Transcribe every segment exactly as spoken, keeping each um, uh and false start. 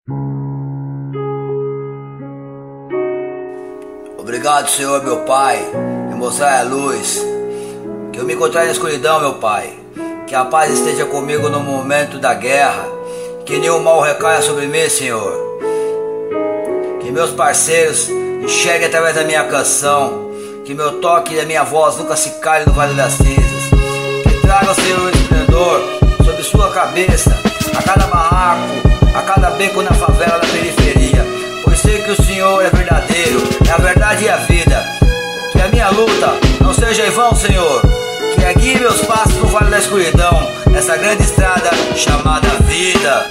Obrigado, Senhor, meu Pai, me mostrar a luz, que eu me encontrar na escuridão, meu Pai, que a paz esteja comigo no momento da guerra, que nenhum mal recaia sobre mim, Senhor, que meus parceiros enxerguem através da minha canção, que meu toque e a minha voz nunca se calem no vale das cinzas, que traga, Senhor, o esplendor sobre sua cabeça, a cada barraco, a cada beco na favela, na periferia, pois sei que o Senhor é verdadeiro, é a verdade e a vida. Que a minha luta não seja em vão, Senhor, que guie meus passos no vale da escuridão, nessa grande estrada chamada vida.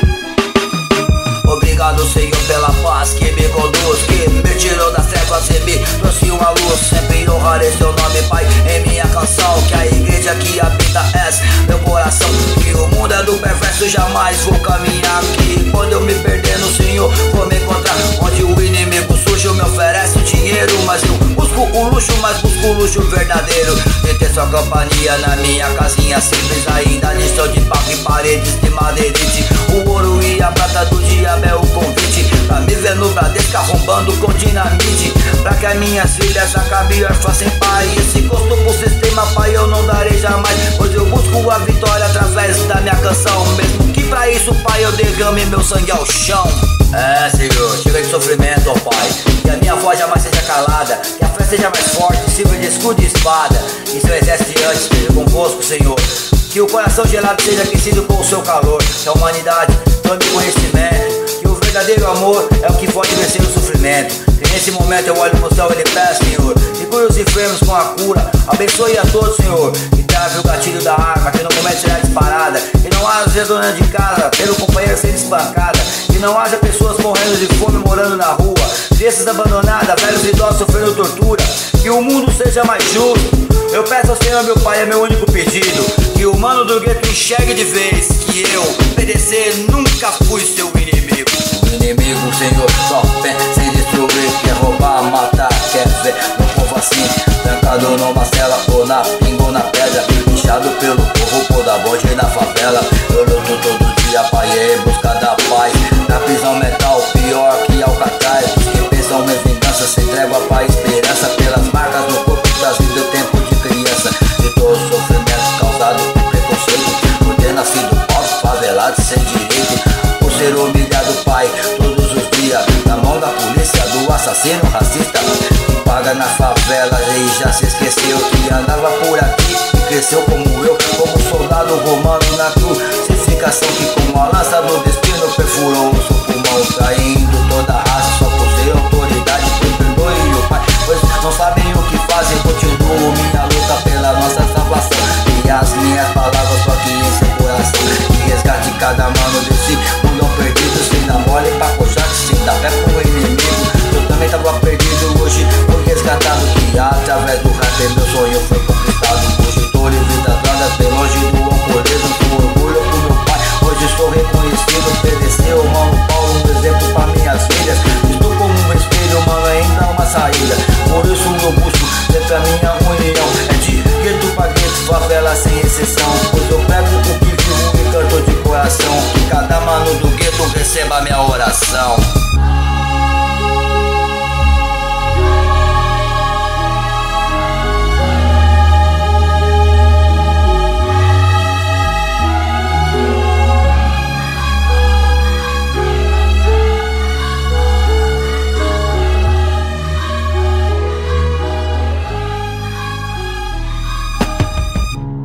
Obrigado, Senhor, pela paz que me conduz, que me tirou das trevas e me trouxe uma luz. Sempre honrarei seu nome, Pai, em minha canção, que a igreja que habita é meu coração, que o mundo é do perverso, jamais vou caminhar aqui. Quando eu me perder no Senhor, vou me encontrar onde o inimigo sujo me oferece o dinheiro, mas eu busco o luxo, mas busco o luxo verdadeiro, de ter sua companhia na minha casinha simples, ainda lição de papo e paredes de madeirite. O ouro e a prata do diabo é o convite pra me ver no Bradesco arrombando com dinamite, pra que as minhas filhas acabem órfãs sem pai. Esse gosto pro sistema, Pai, eu não darei jamais, pois eu busco a vitória através da minha canção, mesmo que pra isso, Pai, eu derrame meu sangue ao chão. É, Senhor, chega de sofrimento, ó Pai, que a minha voz jamais seja calada, que a fé seja mais forte, sirva de escudo e espada, que seu exército antes esteja convosco, Senhor, que o coração gelado seja aquecido com o seu calor, que a humanidade tome conhecimento, que o verdadeiro amor é o que pode vencer o sofrimento, que nesse momento eu olho no céu e lhe peço, Senhor, que cure os enfermos com a cura, abençoe a todos, Senhor, que trave o gatilho da arma, que no momento será disparada, que não haja dona de casa pelo companheiro sendo espancada, que não haja pessoas morrendo de fome morando na rua, crianças abandonadas, velhos e idosos sofrendo tortura, que o mundo seja mais justo. Eu peço ao Senhor, meu Pai, é meu único pedido, que o mano do gueto enxergue de vez, que eu, obedecer, nunca fui seu inimigo. O inimigo, Senhor, só pensa em destruir, quer roubar, matar, quer ver meu povo assim, trancado numa cela ou na pinga ou na pedra, inchado pelo povo, por da bonde na favela. Eu luto todo dia, Pai, em busca da paz, na prisão mental, pior que Alcatraz, os que pensam em vingança, sem trégua, Pai, esperança, pelas marcas no corpo trazido tempo de criança, de todo o sofrimento causado por preconceito, por ter nascido pobre, favelado, sem direito, por ser humilhado, Pai, todos os dias, na mão da polícia, do assassino racista, que paga na favela e já se esqueceu que andava por aqui e cresceu como eu, como soldado romano na crucificação, que com a lança do destino perfurou o seu pulmão, traindo toda a raça só por ser autoridade, por perdoe o Pai, pois não sabem o que fazem, continuo minha luta pela nossa salvação, e as minhas palavras só aqui em seu coração, e resgate cada mano desse mundão perdido, sem dar mole pra coxar, sem dar pé pro inimigo. Eu também tava perdido, hoje fui resgatado, que através do rap meu sonho foi conquistado, hoje tô livre das drogas, bem longe do alcoolismo, com orgulho pro meu pai, hoje sou reconhecido, obedeceu, mano Paulo, um exemplo pra minhas filhas, estou como um espelho, mano, ainda uma saída, por isso eu busco sempre a minha união, é de gueto pra gueto, favela sem exceção, pois eu pego o que vivo e canto de coração, que cada mano do gueto receba minha oração.